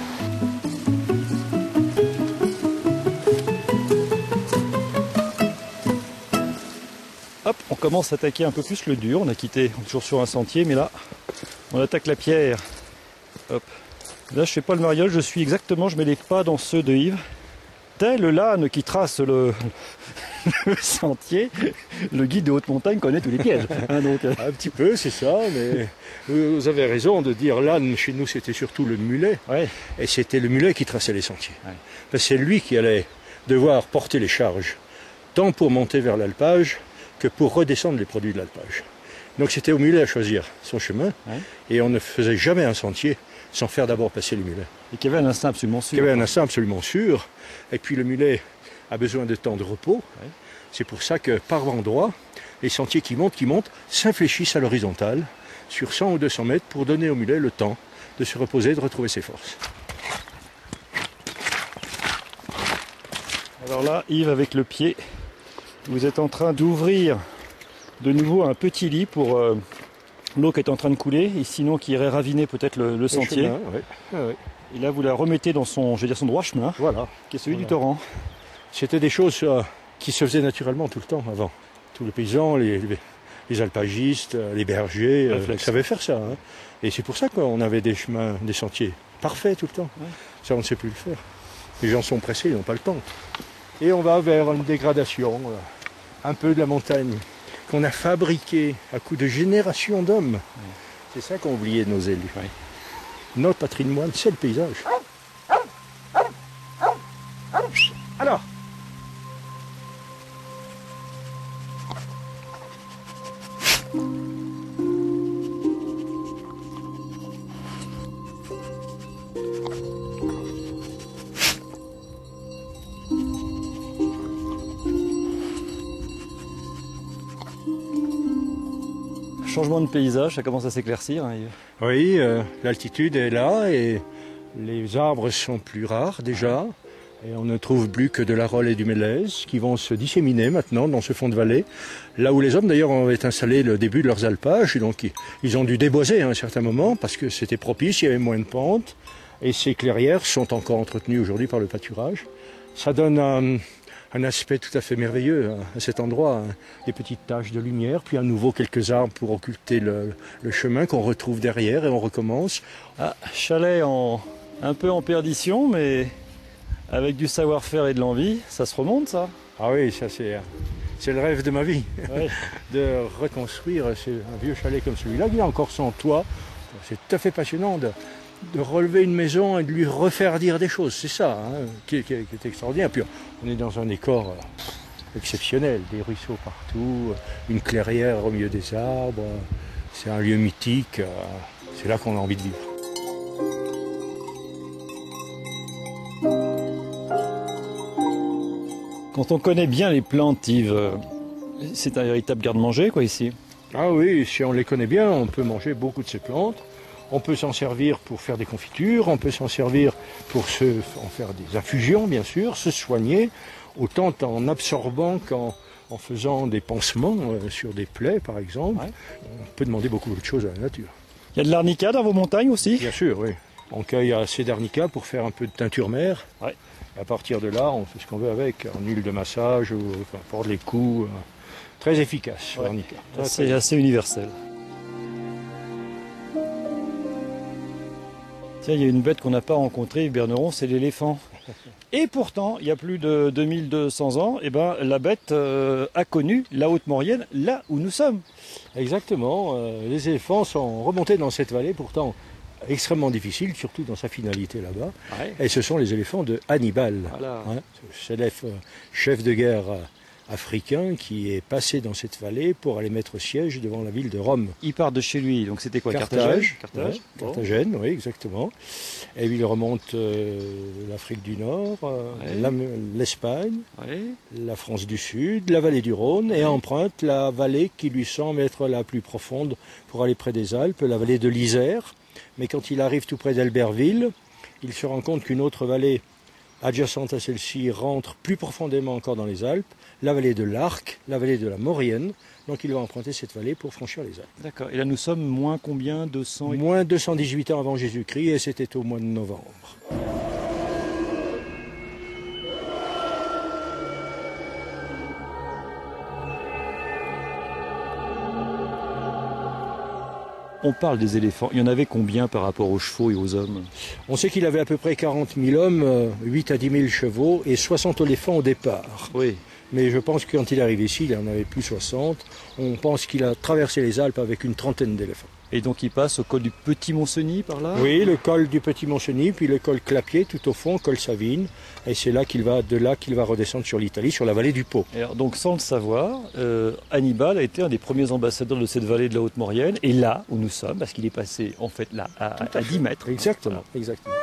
Hop, on commence à attaquer un peu plus le dur. On est toujours sur un sentier, mais là, on attaque la pierre. Hop. Là, je fais pas le mariole, je mets les pas dans ceux de Yves. Tel l'âne qui trace le sentier, le guide de haute montagne connaît tous les pièges. Hein, donc, Un petit peu, c'est ça, mais vous avez raison de dire l'âne, chez nous c'était surtout le mulet, ouais. et c'était le mulet qui traçait les sentiers. Ouais. Parce que c'est lui qui allait devoir porter les charges, tant pour monter vers l'alpage que pour redescendre les produits de l'alpage. Donc c'était au mulet à choisir son chemin, Ouais. et on ne faisait jamais un sentier sans faire d'abord passer le mulet. Et qui avait un instinct absolument sûr. Il y avait un instinct absolument sûr, et puis le mulet a besoin de temps de repos. Ouais. C'est pour ça que par endroits, les sentiers qui montent, s'infléchissent à l'horizontale sur 100 ou 200 mètres pour donner au mulet le temps de se reposer, de retrouver ses forces. Alors là, Yves, avec le pied, vous êtes en train d'ouvrir de nouveau un petit lit pour l'eau qui est en train de couler, et sinon qui irait raviner peut-être le sentier. chemin, ouais. Ah ouais. Et là, vous la remettez dans son droit chemin, Voilà. qui est celui Voilà. du torrent. C'était des choses qui se faisaient naturellement tout le temps avant. Tous les paysans, les alpagistes, les bergers Réflexe. savaient faire ça. Hein. Et c'est pour ça qu'on avait des chemins, des sentiers parfaits tout le temps. Ouais. Ça, on ne sait plus le faire. Les gens sont pressés, ils n'ont pas le temps. Et on va vers une dégradation, un peu de la montagne, qu'on a fabriquée à coup de générations d'hommes. C'est ça qu'ont oublié nos élus. Ouais. Notre patrimoine, c'est le paysage. Alors, Changement de paysage, ça commence à s'éclaircir. Hein, Yves. oui, l'altitude est là et les arbres sont plus rares déjà. Et on ne trouve plus que de l'Arol et du Mélèze qui vont se disséminer maintenant dans ce fond de vallée. Là où les hommes d'ailleurs ont été installés le début de leurs alpages. Donc ils ont dû déboiser à un certain moment parce que c'était propice, il y avait moins de pente. Et ces clairières sont encore entretenues aujourd'hui par le pâturage. Ça donne un aspect tout à fait merveilleux à cet endroit. Hein. Des petites taches de lumière, puis à nouveau quelques arbres pour occulter le chemin qu'on retrouve derrière et on recommence. Ah, chalet un peu en perdition, mais avec du savoir-faire et de l'envie, ça se remonte ça. Ah oui, ça c'est le rêve de ma vie, Ouais. de reconstruire un vieux chalet comme celui-là, qui a encore son toit. C'est tout à fait passionnant de relever une maison et de lui refaire dire des choses. C'est ça hein, qui est extraordinaire. Puis on est dans un décor exceptionnel, des ruisseaux partout, une clairière au milieu des arbres. C'est un lieu mythique. C'est là qu'on a envie de vivre. Quand on connaît bien les plantes, Yves, c'est un véritable garde-manger quoi ici. Ah oui, si on les connaît bien, on peut manger beaucoup de ces plantes. On peut s'en servir pour faire des confitures, on peut s'en servir pour en faire des infusions, bien sûr, se soigner, autant en absorbant qu'en faisant des pansements sur des plaies, par exemple. Ouais. On peut demander beaucoup de choses à la nature. Il y a de l'arnica dans vos montagnes aussi? Bien sûr, oui. On cueille assez d'arnica pour faire un peu de teinture mère. Ouais. Et à partir de là, on fait ce qu'on veut avec, en huile de massage ou peu importe les coups. Très efficace, Ouais. l'arnica. C'est assez universel. Tiens, il y a une bête qu'on n'a pas rencontrée, Yves Berneron, c'est l'éléphant. Et pourtant, il y a plus de 2200 ans, eh ben, la bête a connu la Haute-Maurienne, là où nous sommes. Exactement. Les éléphants sont remontés dans cette vallée, pourtant extrêmement difficile, surtout dans sa finalité là-bas. Ouais. Et ce sont les éléphants de Hannibal, Voilà. ce célèbre chef de guerre africain qui est passé dans cette vallée pour aller mettre siège devant la ville de Rome. Il part de chez lui, donc c'était quoi? Carthage, Carthage. ouais, Bon. Carthagène, oui, exactement. Et il remonte l'Afrique du Nord, l'Espagne, Ouais. la France du Sud, la vallée du Rhône, et emprunte la vallée qui lui semble être la plus profonde pour aller près des Alpes, la vallée de l'Isère. Mais quand il arrive tout près d'Albertville, il se rend compte qu'une autre vallée adjacente à celle-ci rentre plus profondément encore dans les Alpes, la vallée de l'Arc, la vallée de la Maurienne. Donc il va emprunter cette vallée pour franchir les Alpes. D'accord. Et là, nous sommes moins combien? 200 et... Moins 218 ans avant Jésus-Christ, et c'était au mois de novembre. On parle des éléphants. Il y en avait combien par rapport aux chevaux et aux hommes? On sait qu'il avait à peu près 40 000 hommes, 8 à 10 000 chevaux et 60 éléphants au départ. Oui. Mais je pense que quand il arrive ici, il en avait plus 60. On pense qu'il a traversé les Alpes avec une trentaine d'éléphants. Et donc il passe au col du Petit Montcenis par là? Oui, le col du Petit Montcenis, puis le col Clapier tout au fond, col Savine. Et c'est là qu'il va redescendre sur l'Italie, sur la vallée du Pô. Et alors, donc sans le savoir, Hannibal a été un des premiers ambassadeurs de cette vallée de la Haute-Maurienne. Et là où nous sommes, parce qu'il est passé en fait là à 10 mètres. Exactement, exactement.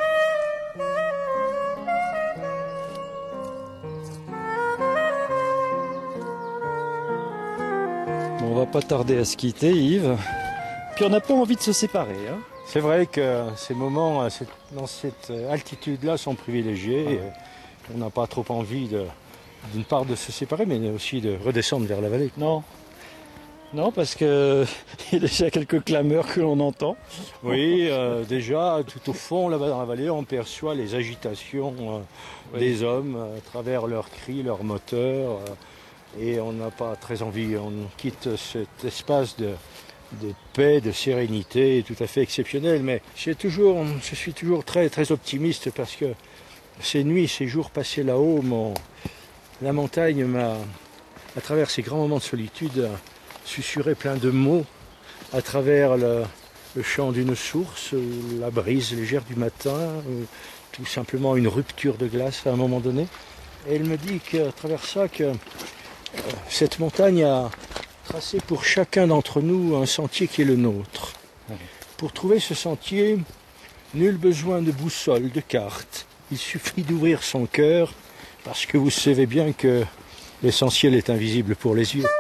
Bon, on va pas tarder à se quitter, Yves. Puis on n'a pas envie de se séparer. Hein. C'est vrai que ces moments dans cette altitude-là sont privilégiés. Et on n'a pas trop envie d'une part de se séparer, mais aussi de redescendre vers la vallée. Non. Non, parce que il y a déjà quelques clameurs que l'on entend. Oui, déjà, tout au fond, là-bas dans la vallée, on perçoit les agitations des hommes à travers leurs cris, leurs moteurs. Et on n'a pas très envie, on quitte cet espace de paix, de sérénité tout à fait exceptionnel. Mais je suis toujours très, très optimiste parce que ces nuits, ces jours passés là-haut, la montagne m'a, à travers ces grands moments de solitude, susurré plein de mots à travers le chant d'une source, la brise légère du matin, ou tout simplement une rupture de glace à un moment donné. Et elle me dit qu'à travers ça, que cette montagne a tracé pour chacun d'entre nous un sentier qui est le nôtre. Pour trouver ce sentier, nul besoin de boussole, de carte. Il suffit d'ouvrir son cœur, parce que vous savez bien que l'essentiel est invisible pour les yeux.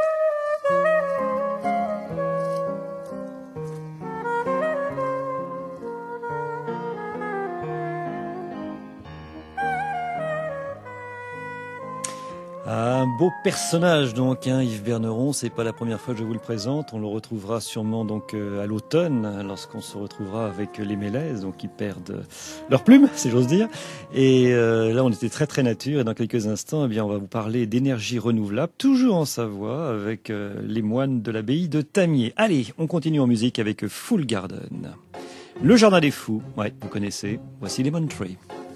Un beau personnage donc, hein, Yves Berneron, c'est pas la première fois que je vous le présente, on le retrouvera sûrement donc à l'automne, lorsqu'on se retrouvera avec les Mélèzes, donc ils perdent leurs plumes, si j'ose dire. Et là on était très très nature, et dans quelques instants, eh bien, on va vous parler d'énergie renouvelable, toujours en Savoie, avec les moines de l'abbaye de Tamier. Allez, on continue en musique avec Full Garden. Le Jardin des Fous, ouais, vous connaissez, voici Lemon Tree.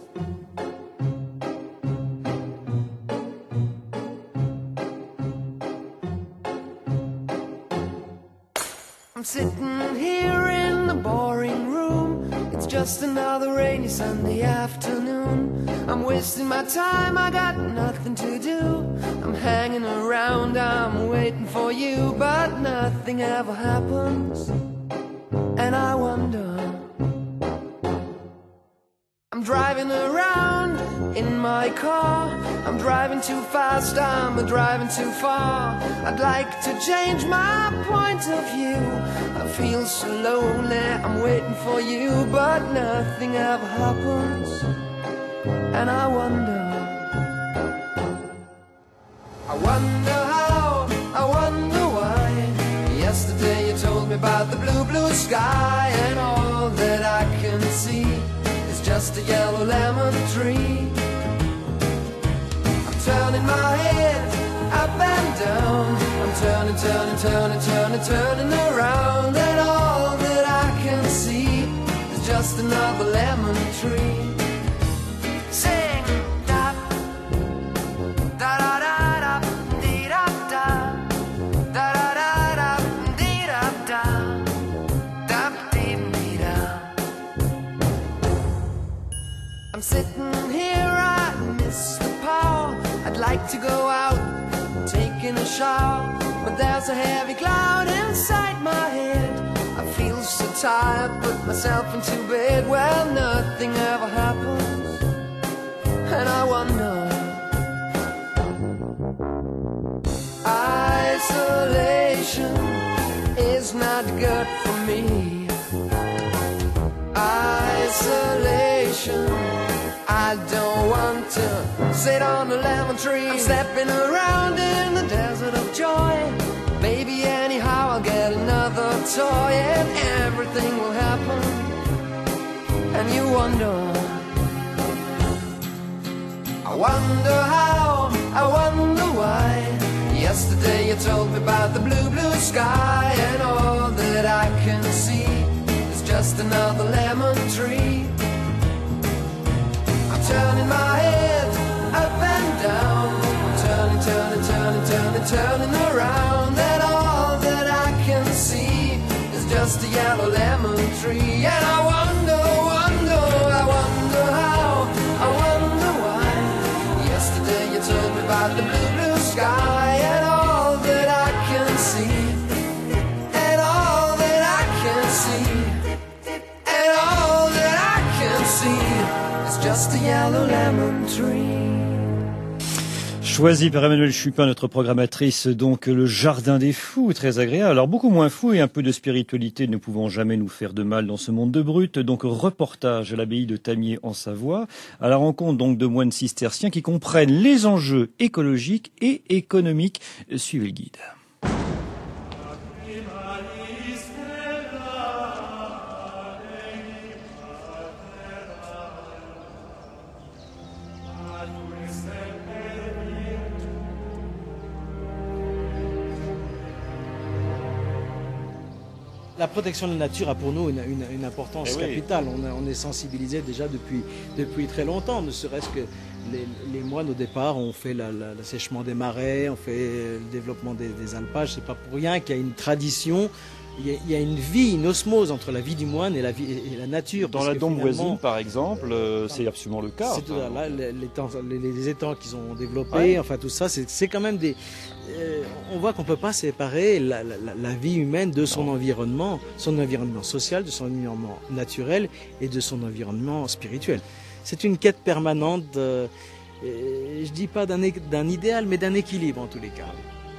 I'm sitting here in the boring room. It's just another rainy Sunday afternoon. I'm wasting my time, I got nothing to do. I'm hanging around, I'm waiting for you, but nothing ever happens. And I wonder, I'm driving around in my car. I'm driving too fast, I'm driving too far. I'd like to change my point of view. I feel so lonely, I'm waiting for you, but nothing ever happens. And I wonder how, I wonder why. Yesterday you told me about about the blue, blue sky, and all that I can see is just a yellow lemon tree. I'm turning my head up and down, I'm turning, turning, turning, turning, turning around, and all that I can see is just another lemon tree. Sing, da, da, da, da, da, dee, da, da, da, da, da, da, dee, da, da, da, dee, dee, da. I'm sitting here, I miss the power. I'd like to go out, taking a shower, but there's a heavy cloud inside my head. I feel so tired, put myself into bed. Well, nothing ever happens, and I wonder. Isolation is not good for me. Isolation, I don't want to sit on a lemon tree. I'm stepping around in the desert of joy. Maybe anyhow I'll get another toy, and everything will happen, and you wonder. I wonder how, I wonder why. Yesterday you told me about the blue, blue sky, and all that I can see is just another lemon tree. I'm turning my head up and down, I'm turning, turning, turning, turning, turning around, and all that I can see is just a yellow lemon tree. And I wonder, wonder, I wonder how, I wonder why. Yesterday you told me about the blue, blue sky, and all that I can see, and all that I can see, and all that I can see is just a yellow lemon tree. Choisi par Emmanuel Chupin, notre programmatrice, donc le Jardin des Fous, très agréable. Alors beaucoup moins fou et un peu de spiritualité ne pouvant jamais nous faire de mal dans ce monde de brut. Donc reportage à l'abbaye de Tamier en Savoie, à la rencontre donc de moines cisterciens qui comprennent les enjeux écologiques et économiques. Suivez le guide. La protection de la nature a pour nous une importance capitale. On est sensibilisé déjà depuis très longtemps, ne serait-ce que les moines au départ ont fait l'assèchement des marais, on fait le développement des alpages. C'est pas pour rien qu'il y a une tradition, il y a une vie, une osmose entre la vie du moine et la nature. Dans la Dombe voisine, par exemple, c'est absolument le cas. C'est là, les étangs qu'ils ont développés, enfin tout ça, c'est quand même des... on voit qu'on ne peut pas séparer la vie humaine de son environnement social, de son environnement naturel et de son environnement spirituel. C'est une quête permanente, je ne dis pas d'un idéal, mais d'un équilibre en tous les cas.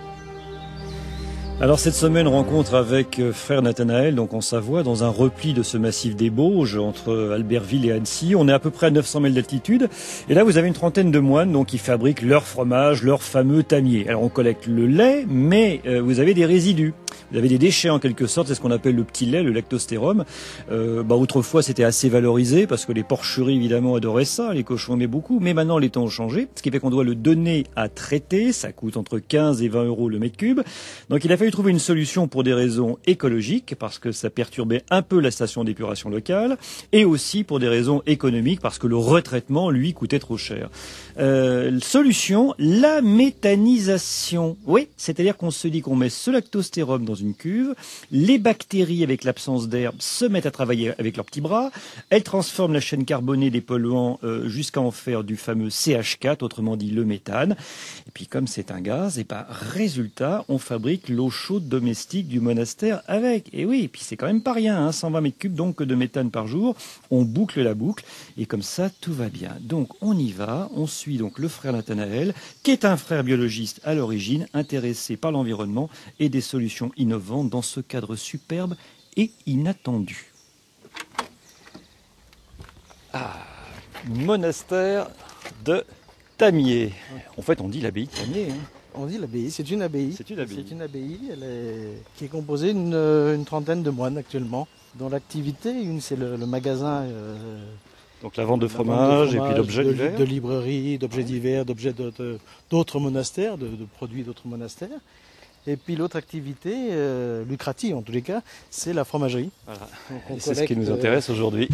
Alors cette semaine, rencontre avec frère Nathanaël, donc en Savoie, dans un repli de ce massif des Bauges, entre Albertville et Annecy. On est à peu près à 900 mètres d'altitude. Et là, vous avez une trentaine de moines donc, qui fabriquent leur fromage, leur fameux tamier. Alors on collecte le lait, mais vous avez des résidus. Vous avez des déchets en quelque sorte, c'est ce qu'on appelle le petit lait, le lactostérone. Autrefois, c'était assez valorisé parce que les porcheries, évidemment, adoraient ça. Les cochons aimaient beaucoup. Mais maintenant, les temps ont changé. Ce qui fait qu'on doit le donner à traiter. Ça coûte entre 15 et 20 euros le mètre cube. Donc il a fallu trouver une solution pour des raisons écologiques, parce que ça perturbait un peu la station d'épuration locale, et aussi pour des raisons économiques, parce que le retraitement, lui, coûtait trop cher. Solution, la méthanisation. Oui, c'est-à-dire qu'on se dit qu'on met ce lactostérone dans une cuve, les bactéries, avec l'absence d'herbe, se mettent à travailler avec leurs petits bras, elles transforment la chaîne carbonée des polluants jusqu'à en faire du fameux CH4, autrement dit le méthane. Et puis comme c'est un gaz, et par résultat, on fabrique l'eau chaude domestique du monastère avec. Et oui, et puis c'est quand même pas rien, 120 mètres cubes donc de méthane par jour. On boucle la boucle et comme ça tout va bien. Donc on y va, on suit donc le frère Nathanaël, qui est un frère biologiste à l'origine, intéressé par l'environnement et des solutions innovantes dans ce cadre superbe et inattendu. Monastère de Tamier. En fait, on dit l'abbaye de Tamier. On dit l'abbaye, c'est une abbaye. C'est une abbaye. C'est une abbaye qui est composée d'une trentaine de moines actuellement, dont l'activité, une c'est le magasin. Donc la vente de La vente fromage et puis d'objets de divers. librairies, d'objets divers, d'objets d'autres monastères, de produits d'autres monastères. Et puis l'autre activité, lucrative en tous les cas, c'est la fromagerie. Voilà. Donc, on Et c'est ce qui nous collecte, intéresse aujourd'hui.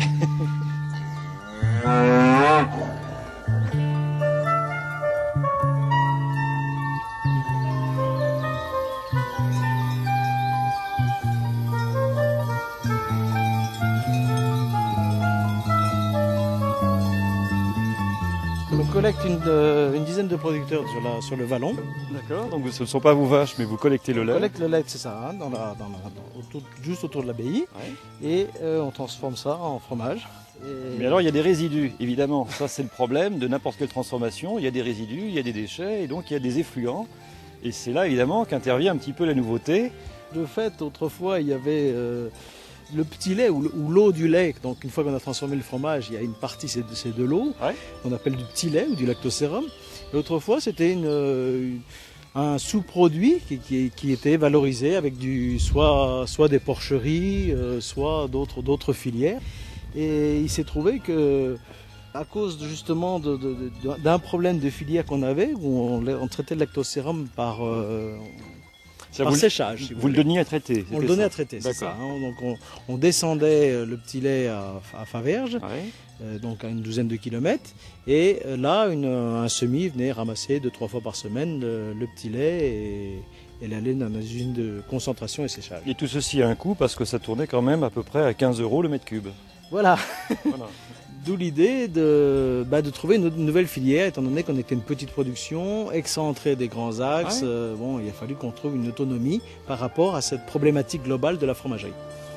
On collecte une dizaine de producteurs sur le vallon. D'accord, donc ce ne sont pas vos vaches, mais vous collectez le On lait. collecte le lait, c'est ça, hein, juste autour de l'abbaye. Ouais. Et on transforme ça en fromage. Et- Mais alors il y a des résidus, évidemment. Ça c'est le problème de n'importe quelle transformation. Il y a des résidus, il y a des déchets, et donc il y a des effluents. Et c'est là évidemment qu'intervient un petit peu la nouveauté. De fait, autrefois, il y avait le petit lait ou l'eau du lait. Donc, une fois qu'on a transformé le fromage, il y a une partie, c'est de l'eau, Ouais. qu'on appelle du petit lait ou du lactosérum. Et autrefois, c'était un sous-produit qui était valorisé avec soit des porcheries, soit d'autres filières. Et il s'est trouvé que, à cause justement d'un problème de filière qu'on avait, où on traitait le lactosérum par séchage. si Vous le voulez. donniez à traiter. On le c'était donnait ça. à traiter, c'est ça. D'accord. Hein. Donc on descendait le petit lait à Faverges, Ouais. donc à une douzaine de kilomètres, et là un semi venait ramasser 2-3 fois par semaine le petit lait et l'allait dans une usine de concentration et séchage. Et tout ceci a un coût parce que ça tournait quand même à peu près à 15 € le mètre cube. Voilà. Voilà. D'où l'idée de trouver une nouvelle filière, étant donné qu'on était une petite production, excentrée des grands axes. Ouais. Il a fallu qu'on trouve une autonomie par rapport à cette problématique globale de la fromagerie.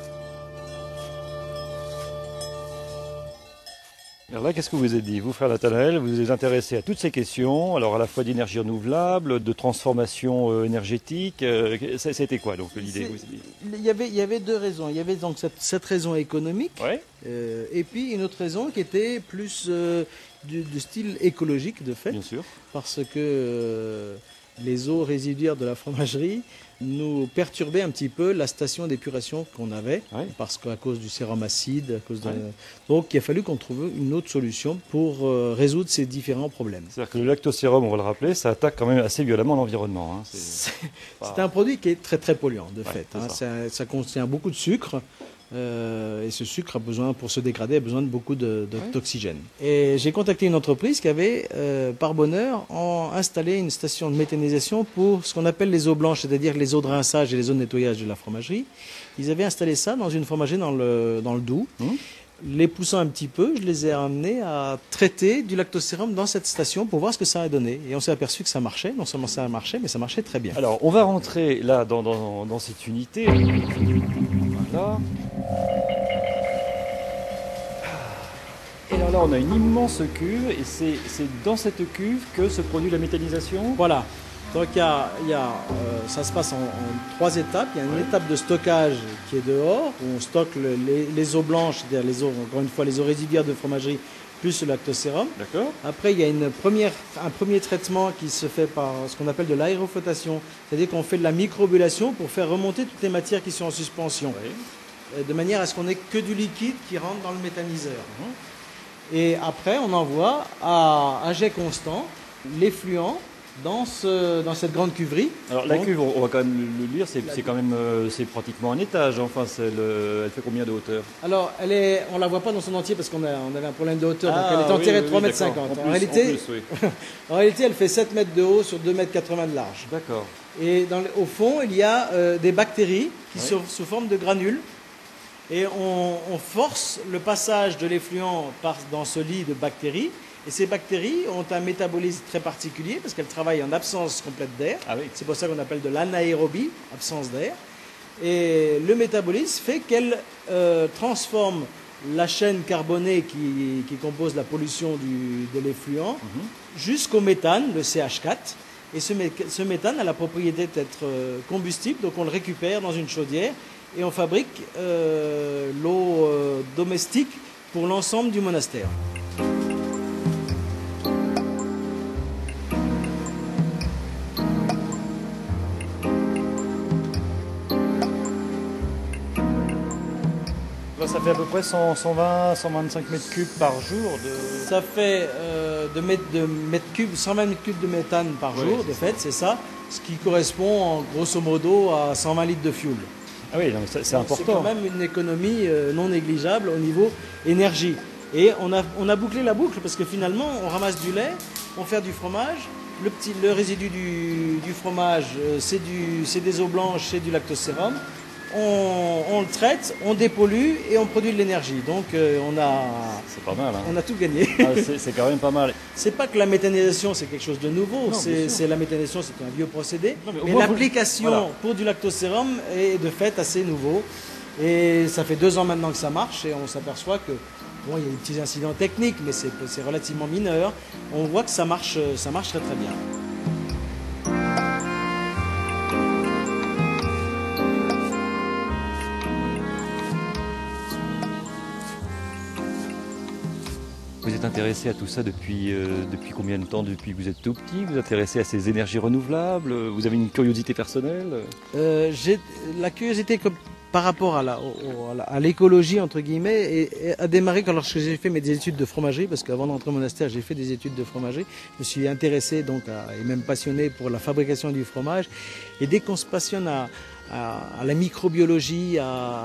Alors là, qu'est-ce que vous êtes dit? Vous, frère Nathanaël, vous êtes intéressé à toutes ces questions, alors à la fois d'énergie renouvelable, de transformation énergétique. C'était quoi donc l'idée? Il y avait deux raisons. Il y avait donc cette raison économique, Ouais. et puis une autre raison qui était plus du style écologique de fait, Bien sûr. parce que les eaux résiduaires de la fromagerie nous perturbaient un petit peu la station d'épuration qu'on avait, Ouais. parce qu'à cause du sérum acide, Ouais. donc il a fallu qu'on trouve une autre solution pour résoudre ces différents problèmes. C'est-à-dire que le lactosérum, on va le rappeler, ça attaque quand même assez violemment l'environnement. Hein. C'est un produit qui est très très polluant de fait. c'est Hein. ça. Ça contient beaucoup de sucre. Et ce sucre a besoin, pour se dégrader, a besoin de beaucoup d'oxygène. Et j'ai contacté une entreprise qui avait, par bonheur, installé une station de méthanisation pour ce qu'on appelle les eaux blanches, c'est-à-dire les eaux de rinçage et les eaux de nettoyage de la fromagerie. Ils avaient installé ça dans une fromagerie dans le Doubs. Les poussant un petit peu, je les ai amenés à traiter du lactosérum dans cette station pour voir ce que ça a donné. Et on s'est aperçu que ça marchait. Non seulement ça a marché, mais ça marchait très bien. Alors, on va rentrer là dans cette unité. Voilà. Et alors là, on a une immense cuve, et c'est dans cette cuve que se produit la méthanisation. Voilà. Donc ça se passe en 3 étapes. Il y a une étape de stockage qui est dehors, où on stocke les eaux blanches, c'est-à-dire les eaux, encore une fois, les eaux résiduaires de fromagerie, plus le lactosérum. D'accord. Après, il y a un premier traitement qui se fait par ce qu'on appelle de l'aéroflottation, c'est-à-dire qu'on fait de la microbulation pour faire remonter toutes les matières qui sont en suspension, de manière à ce qu'on n'ait que du liquide qui rentre dans le méthaniseur. Et après, on envoie à jet constant l'effluent dans cette grande cuverie. Alors la Donc, cuve, on va quand même le lire, c'est quand même, c'est pratiquement un étage. Enfin, elle fait combien de hauteur? Alors, on la voit pas dans son entier parce on avait un problème de hauteur, donc Ah, elle est enterrée de oui, 3,50 m. d'accord. En réalité, oui. en réalité, elle fait 7 mètres de haut sur 2,80 m de large. D'accord. Et au fond, il y a des bactéries qui Ouais. sont sous forme de granules. Et on force le passage de l'effluent dans ce lit de bactéries. Et ces bactéries ont un métabolisme très particulier parce qu'elles travaillent en absence complète d'air. Ah oui. C'est pour ça qu'on appelle de l'anaérobie, absence d'air. Et le métabolisme fait qu'elles transforment la chaîne carbonée qui compose la pollution de l'effluent jusqu'au méthane, le CH4. Et ce méthane a la propriété d'être combustible, donc on le récupère dans une chaudière et on fabrique l'eau domestique pour l'ensemble du monastère. Ça fait à peu près 120, 125 mètres cubes par jour de... Ça fait de mètres cubes, 120 mètres cubes de méthane par jour, de fait, c'est ça, ce qui correspond grosso modo à 120 litres de fuel. Ah oui, c'est important. C'est quand même une économie non négligeable au niveau énergie. Et on a bouclé la boucle parce que finalement, on ramasse du lait, on fait du fromage. Le résidu du fromage, c'est des eaux blanches, c'est du lactosérum. On le traite, on dépollue et on produit de l'énergie. Donc c'est pas mal. Hein. On a tout gagné. C'est quand même pas mal. C'est pas que la méthanisation c'est quelque chose de nouveau. C'est la méthanisation, c'est un vieux procédé. Mais l'application pour du lactosérum est de fait assez nouveau. Et ça fait 2 ans maintenant que ça marche et on s'aperçoit que bon, il y a des petits incidents techniques, mais c'est relativement mineur. On voit que ça marche très très bien. Vous êtes intéressé à tout ça depuis combien de temps? Depuis que vous êtes tout petit? Vous êtes intéressé à ces énergies renouvelables? Vous avez une curiosité personnelle? J'ai la curiosité par rapport à l'écologie, entre guillemets, et a démarré lorsque j'ai fait mes études de fromagerie, parce qu'avant d'entrer au monastère, j'ai fait des études de fromagerie. Je me suis intéressé et même passionné pour la fabrication du fromage. Et dès qu'on se passionne à la microbiologie,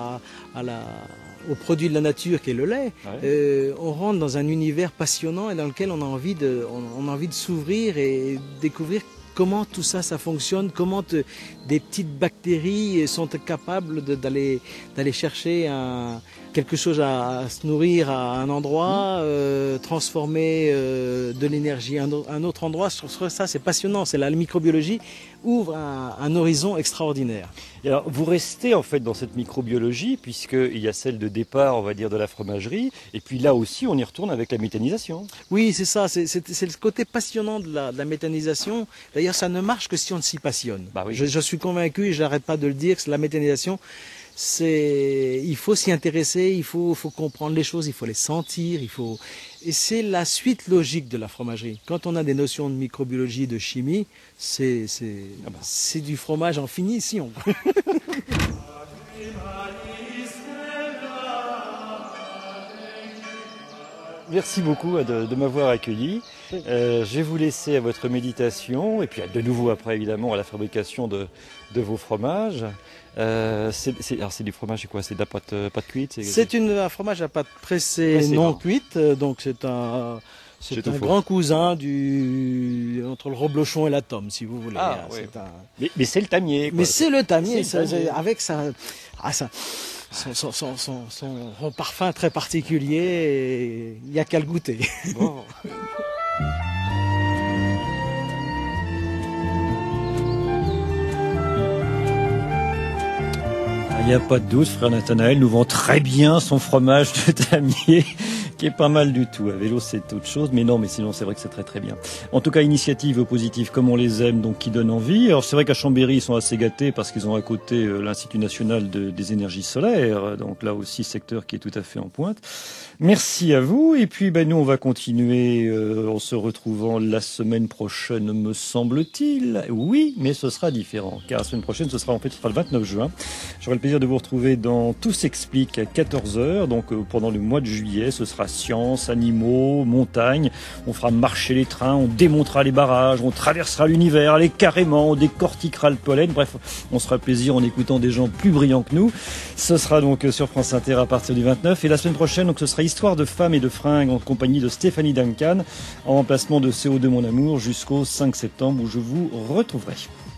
au produit de la nature qui est le lait, on rentre dans un univers passionnant et dans lequel on a envie de s'ouvrir et découvrir comment tout ça fonctionne, comment des petites bactéries sont capables d'aller chercher quelque chose à se nourrir à un endroit, transformer de l'énergie à un autre endroit. Je trouve ça c'est passionnant. C'est la microbiologie ouvre un horizon extraordinaire. Et alors, vous restez en fait dans cette microbiologie puisqu'il y a celle de départ, on va dire, de la fromagerie. Et puis là aussi, on y retourne avec la méthanisation. Oui, c'est ça. C'est le côté passionnant de la méthanisation. D'ailleurs, ça ne marche que si on s'y passionne. Bah oui. Je suis convaincu et je n'arrête pas de le dire que la méthanisation, il faut s'y intéresser, il faut comprendre les choses, il faut les sentir, et c'est la suite logique de la fromagerie. Quand on a des notions de microbiologie, de chimie, c'est du fromage en finition. Merci beaucoup de m'avoir accueilli. Je vais vous laisser à votre méditation et puis de nouveau après évidemment à la fabrication de vos fromages. Alors c'est du fromage, c'est quoi? C'est de la pâte cuite? C'est un fromage à pâte pressée non cuite, donc c'est un grand cousin entre le reblochon et la tome, si vous voulez. Ah, oui. Mais c'est le tamier. Mais c'est le tamier, avec son parfum très particulier, il n'y a qu'à le goûter. Bon. Il n'y a pas de doute, frère Nathanaël nous vend très bien son fromage de tamier, qui est pas mal du tout. À vélo, c'est autre chose, mais sinon, c'est vrai que c'est très très bien. En tout cas, initiative positive comme on les aime, donc qui donne envie. Alors, c'est vrai qu'à Chambéry, ils sont assez gâtés parce qu'ils ont à côté l'Institut national des énergies solaires. Donc là aussi, secteur qui est tout à fait en pointe. Merci à vous. Et puis, nous, on va continuer en se retrouvant la semaine prochaine, me semble-t-il. Oui, mais ce sera différent, car la semaine prochaine, ce sera le 29 juin. J'aurai le plaisir de vous retrouver dans Tout s'explique à 14h. Donc, pendant le mois de juillet, ce sera science, animaux, montagne. On fera marcher les trains, on démontera les barrages, on traversera l'univers, allez carrément, on décortiquera le pollen. Bref, on se fera plaisir en écoutant des gens plus brillants que nous. Ce sera donc sur France Inter à partir du 29. Et la semaine prochaine, donc, ce sera Histoire de femmes et de fringues en compagnie de Stéphanie Duncan, en remplacement de CO2 Mon Amour jusqu'au 5 septembre où je vous retrouverai.